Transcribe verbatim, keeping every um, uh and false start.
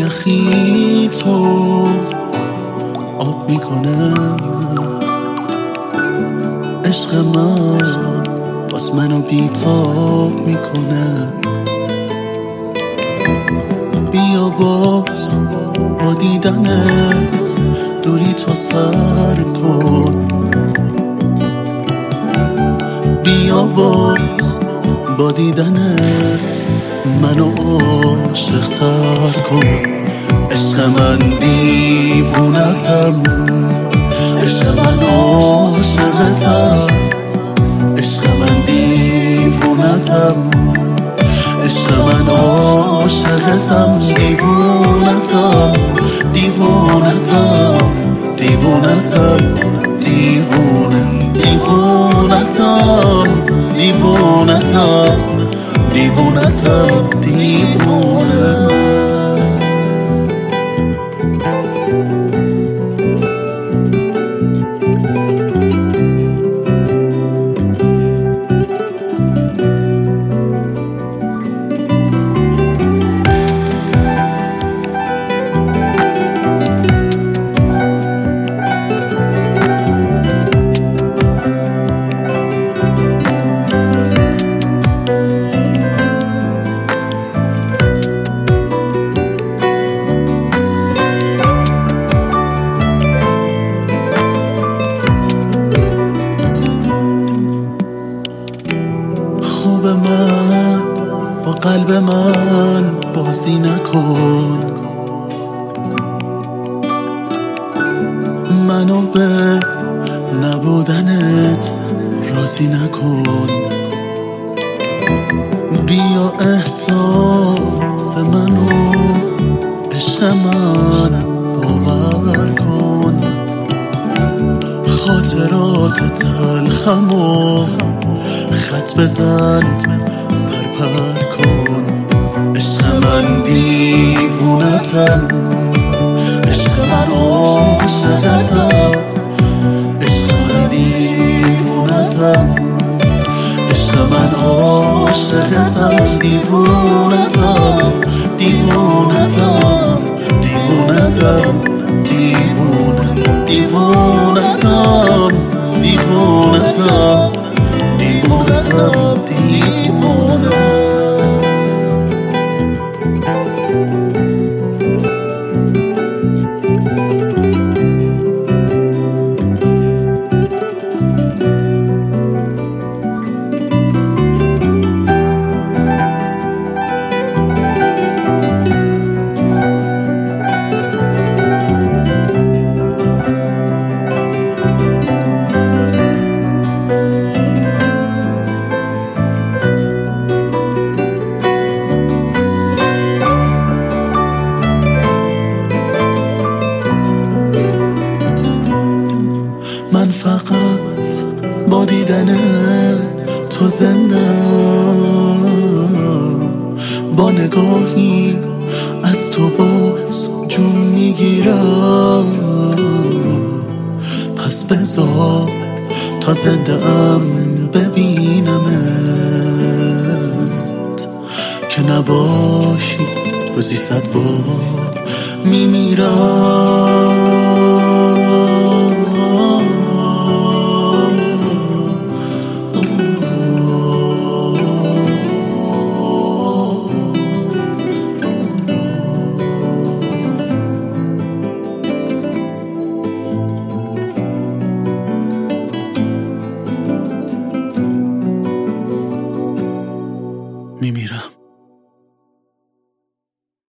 یخی تو آب میکنه. عشق من باز منو بیتاب میکنه. بیا باز با دیدنت دوری تو سر کن. بیا باز با دیدنت منو عاشق تر کن. عشق من دیوونتم، عشق من عاشقتم. عشق من دیوونتم، عشق من عاشقتم. دیوونتم دیوونتم دیوونتم دیوونه. دیوونتم دیوونتم دیوونتم دیوونه. خوب من با قلب من بازی نکن. منو به نبودنت راضی نکن. بیا احساس منو عشق من باور کن. خاطرات تلخمو خط بزن پرپر کن. عشق من دیوونتم، عشق من عاشقتم. عشق من دیوونتم، عشق من عاشقتم. دیوونتم دیوونتم دیوونتم دیوونه. دیوونتم دیوونتم دیوونتم دیوونه. من فقط با دیدن تو زنده، با نگاهی از تو باز جون میگیرم. پس بذار تا زنده ام ببینمت، که نباشی روزی صد بار میمیرم.